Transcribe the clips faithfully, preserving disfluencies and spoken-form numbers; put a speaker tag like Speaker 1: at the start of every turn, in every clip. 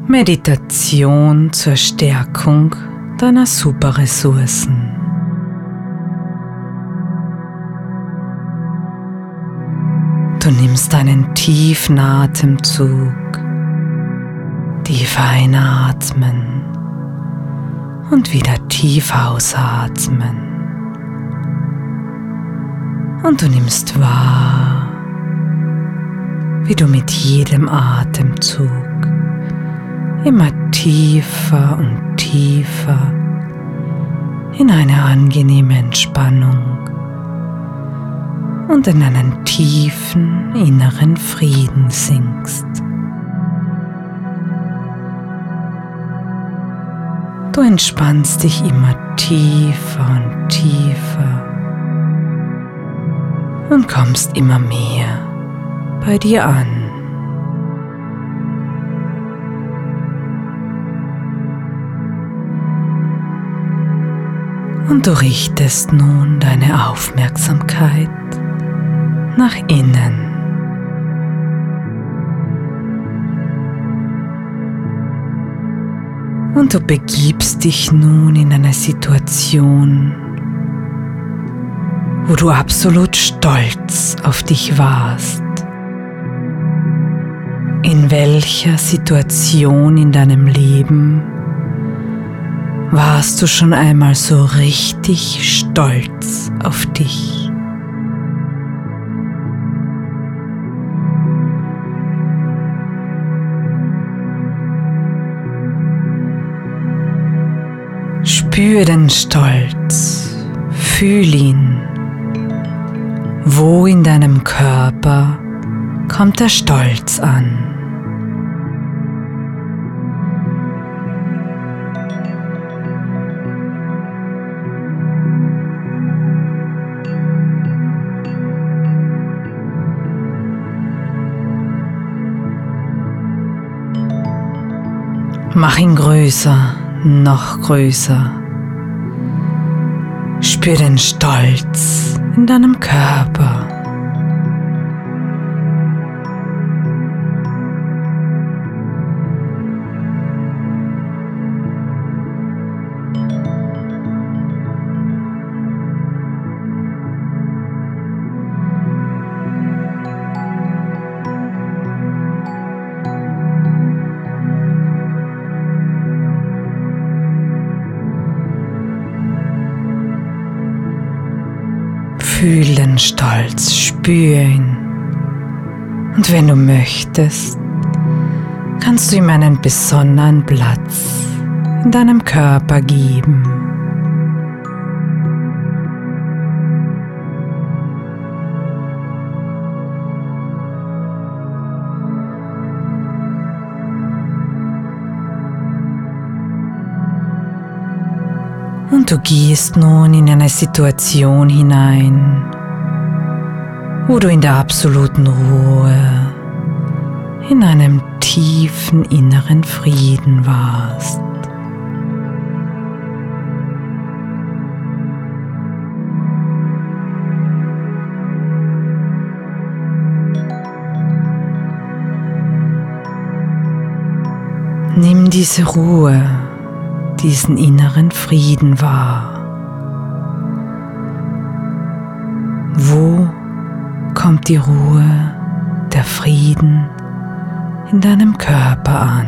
Speaker 1: Meditation zur Stärkung deiner Superressourcen. Du nimmst einen tiefen Atemzug, tief einatmen und wieder tief ausatmen. Und du nimmst wahr, wie du mit jedem Atemzug immer tiefer und tiefer in eine angenehme Entspannung und in einen tiefen inneren Frieden sinkst. Du entspannst dich immer tiefer und tiefer und kommst immer mehr bei dir an. Und du richtest nun deine Aufmerksamkeit nach innen. Und du begibst dich nun in eine Situation, wo du absolut stolz auf dich warst. In welcher Situation in deinem Leben warst du schon einmal so richtig stolz auf dich? Spür den Stolz, fühl ihn. Wo in deinem Körper kommt der Stolz an? Mach ihn größer, noch größer. Spür den Stolz in deinem Körper. Fühl den Stolz, spür ihn. Und wenn du möchtest, kannst du ihm einen besonderen Platz in deinem Körper geben. Und du gehst nun in eine Situation hinein, wo du in der absoluten Ruhe, in einem tiefen inneren Frieden warst. Nimm diese Ruhe, diesen inneren Frieden wahr. Wo kommt die Ruhe, der Frieden in deinem Körper an?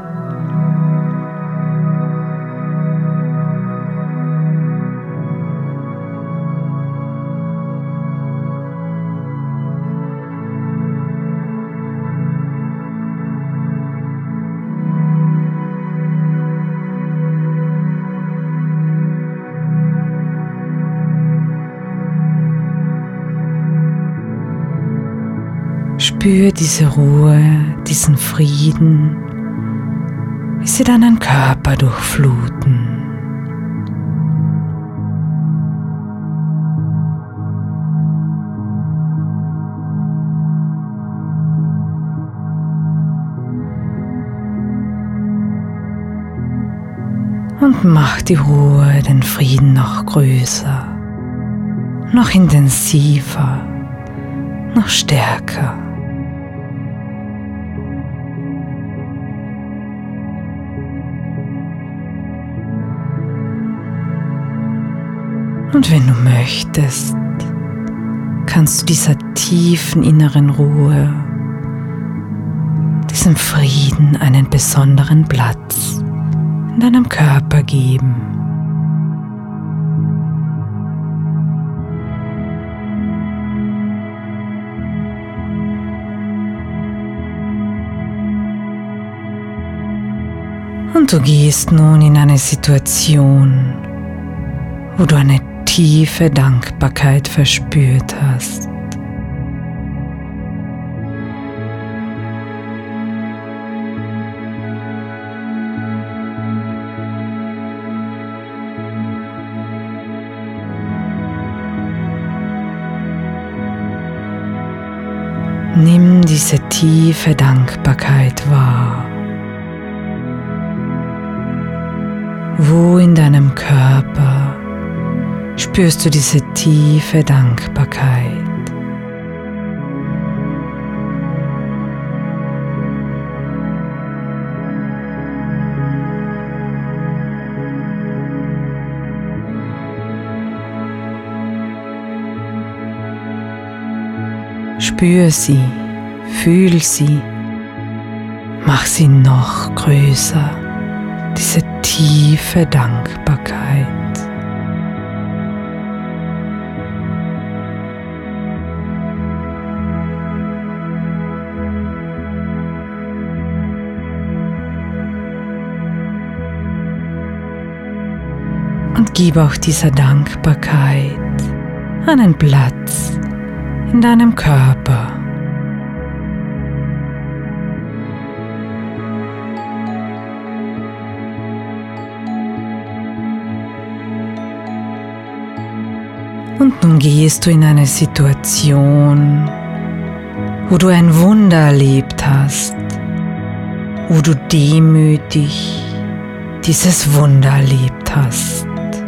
Speaker 1: Spür diese Ruhe, diesen Frieden, wie sie deinen Körper durchfluten. Und mach die Ruhe, den Frieden noch größer, noch intensiver, noch stärker. Und wenn du möchtest, kannst du dieser tiefen inneren Ruhe, diesem Frieden einen besonderen Platz in deinem Körper geben. Und du gehst nun in eine Situation, wo du eine tiefe Dankbarkeit verspürt hast. Nimm diese tiefe Dankbarkeit wahr. Wo in deinem Körper spürst du diese tiefe Dankbarkeit? Spür sie, fühl sie, mach sie noch größer, diese tiefe Dankbarkeit. Und gib auch dieser Dankbarkeit einen Platz in deinem Körper. Und nun gehst du in eine Situation, wo du ein Wunder erlebt hast, wo du demütig dieses Wunder erlebt hast.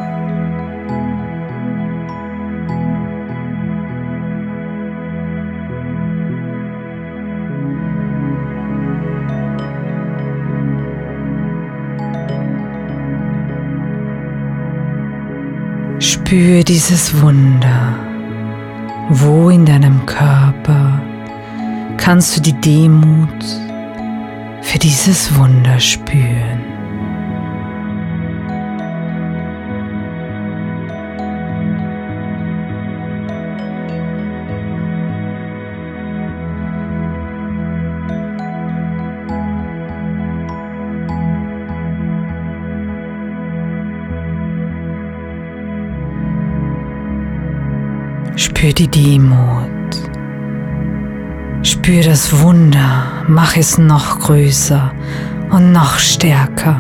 Speaker 1: Spür dieses Wunder. Wo in deinem Körper kannst du die Demut für dieses Wunder spüren? Spür die Demut, spür das Wunder, mach es noch größer und noch stärker.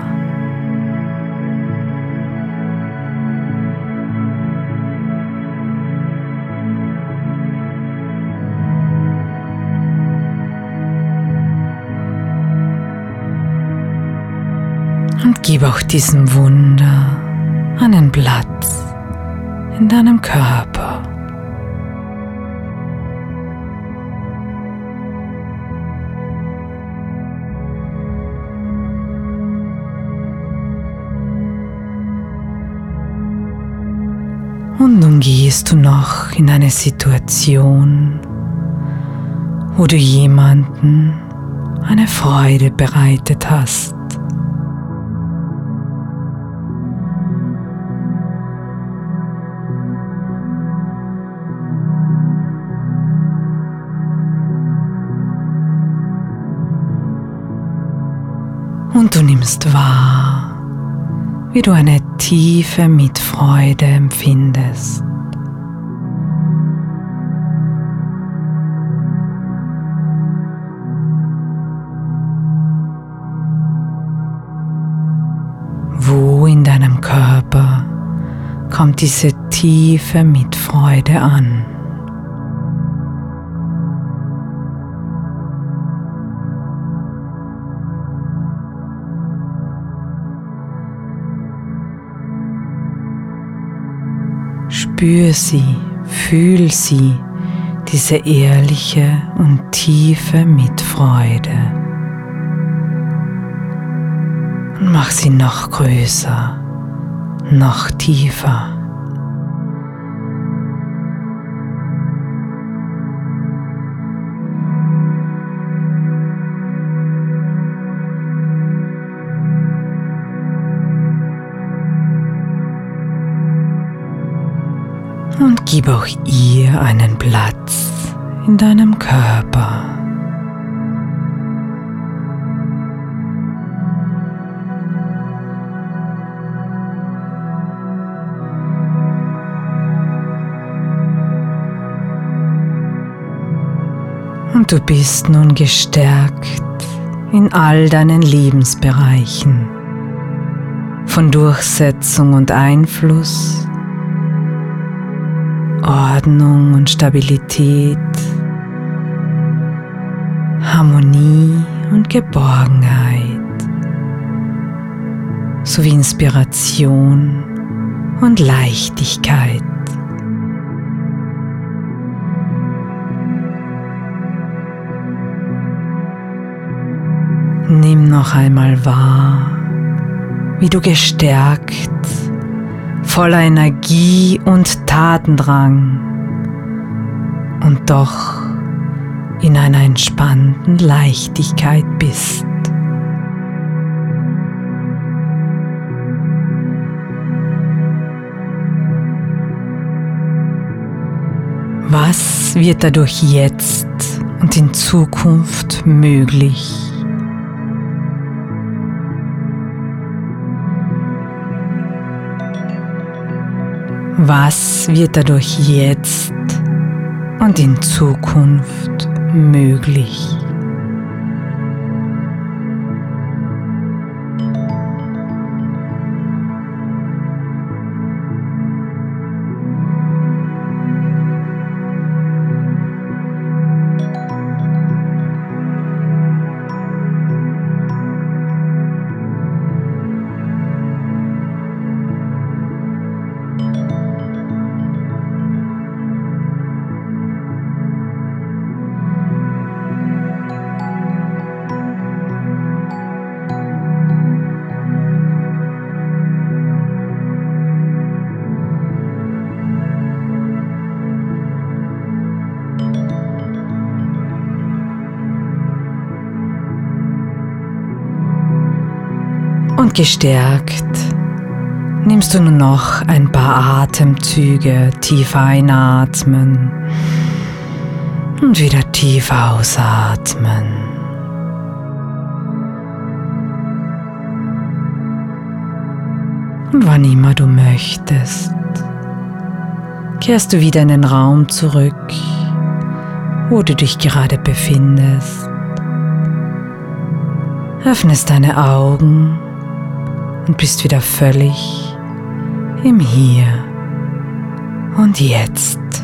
Speaker 1: Und gib auch diesem Wunder einen Platz in deinem Körper. Und nun gehst du noch in eine Situation, wo du jemanden eine Freude bereitet hast. Und du nimmst wahr, wie du eine tiefe Mitfreude empfindest. Wo in deinem Körper kommt diese tiefe Mitfreude an? Spür sie, fühl sie, diese ehrliche und tiefe Mitfreude. Und mach sie noch größer, noch tiefer. gib auch ihr einen Platz in deinem Körper. Und du bist nun gestärkt in all deinen Lebensbereichen, von Durchsetzung und Einfluss, Ordnung und Stabilität, Harmonie und Geborgenheit, sowie Inspiration und Leichtigkeit. Nimm noch einmal wahr, wie du gestärkt, voller Energie und Tatendrang und doch in einer entspannten Leichtigkeit bist. Was wird dadurch jetzt und in Zukunft möglich? Was wird dadurch jetzt und in Zukunft möglich? Und gestärkt nimmst du nur noch ein paar Atemzüge tief einatmen und wieder tief ausatmen. Und wann immer du möchtest, kehrst du wieder in den Raum zurück, wo du dich gerade befindest. Öffnest deine Augen und bist wieder völlig im Hier und Jetzt.